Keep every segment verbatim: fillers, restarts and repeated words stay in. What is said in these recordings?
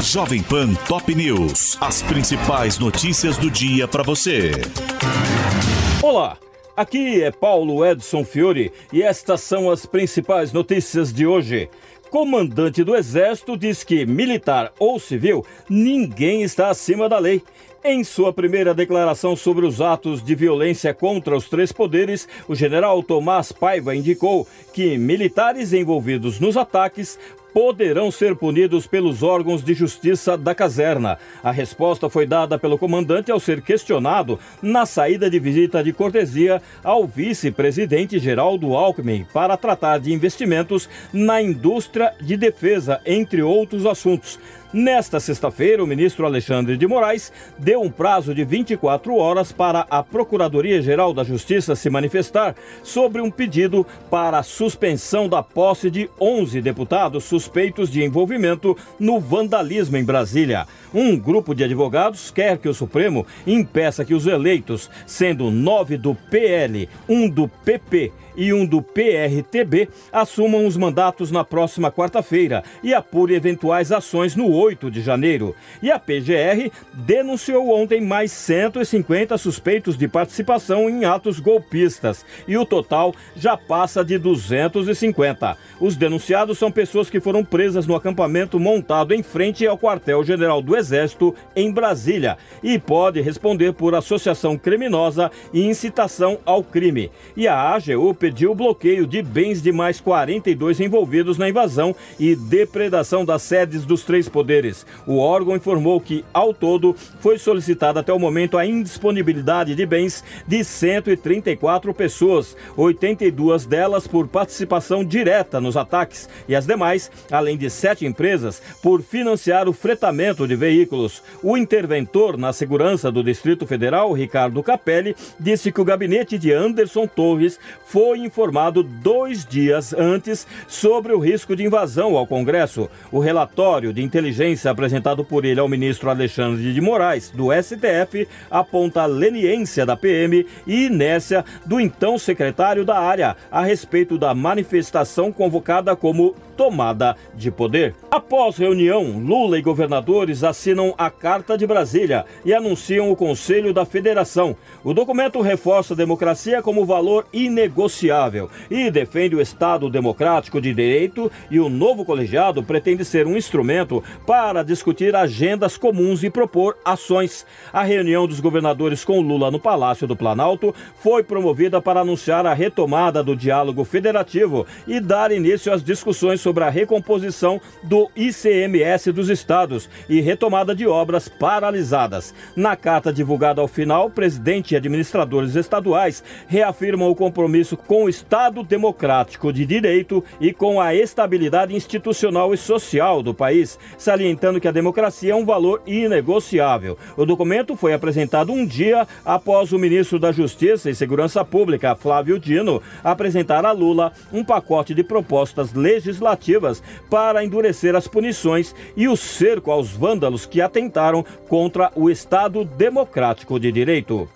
Jovem Pan Top News. As principais notícias do dia para você. Olá, aqui é Paulo Edson Fiore e estas são as principais notícias de hoje. Comandante do Exército diz que, militar ou civil, ninguém está acima da lei. Em sua primeira declaração sobre os atos de violência contra os três poderes, o general Tomás Paiva indicou que militares envolvidos nos ataques poderão ser punidos pelos órgãos de justiça da caserna. A resposta foi dada pelo comandante ao ser questionado na saída de visita de cortesia ao vice-presidente Geraldo Alckmin para tratar de investimentos na indústria de defesa, entre outros assuntos. Nesta sexta-feira, o ministro Alexandre de Moraes deu um prazo de vinte e quatro horas para a Procuradoria-Geral da Justiça se manifestar sobre um pedido para a suspensão da posse de onze deputados suspeitos de envolvimento no vandalismo em Brasília. Um grupo de advogados quer que o Supremo impeça que os eleitos, sendo nove do P L, um do P P e um do P R T B, assumam os mandatos na próxima quarta-feira e apure eventuais ações no oito de janeiro. E a P G R denunciou ontem mais cento e cinquenta suspeitos de participação em atos golpistas e o total já passa de duzentos e cinquenta. Os denunciados são pessoas que foram presas no acampamento montado em frente ao quartel-general do Exército em Brasília e pode responder por associação criminosa e incitação ao crime. E a A G U pediu o bloqueio de bens de mais quarenta e dois envolvidos na invasão e depredação das sedes dos três poderes. O órgão informou que, ao todo, foi solicitada até o momento a indisponibilidade de bens de cento e trinta e quatro pessoas, oitenta e duas delas por participação direta nos ataques e as demais, além de sete empresas, por financiar o fretamento de veículos. O interventor na segurança do Distrito Federal, Ricardo Capelli, disse que o gabinete de Anderson Torres foi informado dois dias antes sobre o risco de invasão ao Congresso. O relatório de inteligência apresentado por ele ao ministro Alexandre de Moraes, do S T F, aponta a leniência da P M e inércia do então secretário da área a respeito da manifestação convocada como tomada de poder. Após reunião, Lula e governadores assinam a Carta de Brasília e anunciam o Conselho da Federação. O documento reforça a democracia como valor inegociável e defende o Estado democrático de direito, e o novo colegiado pretende ser um instrumento para discutir agendas comuns e propor ações. A reunião dos governadores com Lula no Palácio do Planalto foi promovida para anunciar a retomada do diálogo federativo e dar início às discussões sobre a recomposição do I C M S dos estados e retomada de obras paralisadas. Na carta divulgada ao final, o presidente e administradores estaduais reafirmam o compromisso com o Estado democrático de direito e com a estabilidade institucional e social do país, salientando que a democracia é um valor inegociável. O documento foi apresentado um dia após o ministro da Justiça e Segurança Pública, Flávio Dino, apresentar a Lula um pacote de propostas legislativas para endurecer as punições e o cerco aos vândalos que atentaram contra o Estado democrático de direito.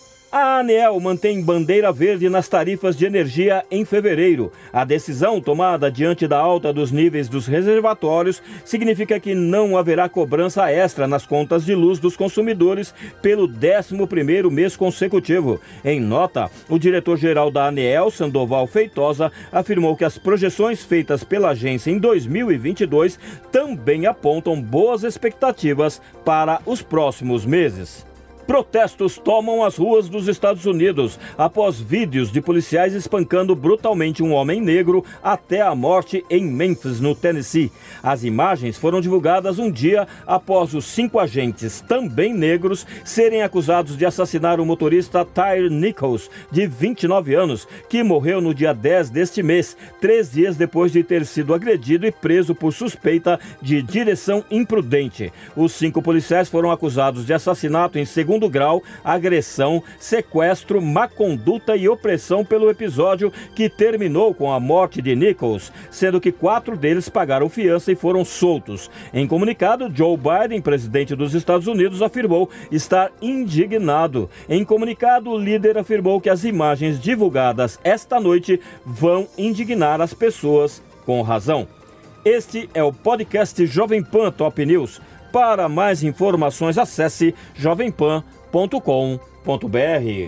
A ANEEL mantém bandeira verde nas tarifas de energia em fevereiro. A decisão, tomada diante da alta dos níveis dos reservatórios, significa que não haverá cobrança extra nas contas de luz dos consumidores pelo décimo primeiro mês consecutivo. Em nota, o diretor-geral da ANEEL, Sandoval Feitosa, afirmou que as projeções feitas pela agência em dois mil e vinte e dois também apontam boas expectativas para os próximos meses. Protestos tomam as ruas dos Estados Unidos após vídeos de policiais espancando brutalmente um homem negro até a morte em Memphis, no Tennessee. As imagens foram divulgadas um dia após os cinco agentes, também negros, serem acusados de assassinar o motorista Tyre Nichols, de vinte e nove anos, que morreu no dia dez deste mês, três dias depois de ter sido agredido e preso por suspeita de direção imprudente. Os cinco policiais foram acusados de assassinato em segundo grau, agressão, sequestro, má conduta e opressão pelo episódio que terminou com a morte de Nichols, sendo que quatro deles pagaram fiança e foram soltos. Em comunicado, Joe Biden, presidente dos Estados Unidos, afirmou estar indignado. Em comunicado, o líder afirmou que as imagens divulgadas esta noite vão indignar as pessoas com razão. Este é o podcast Jovem Pan Top News. Para mais informações, acesse jovem pan ponto com ponto br.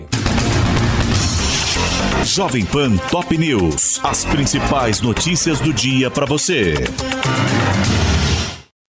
Jovem Pan Top News. As principais notícias do dia para você.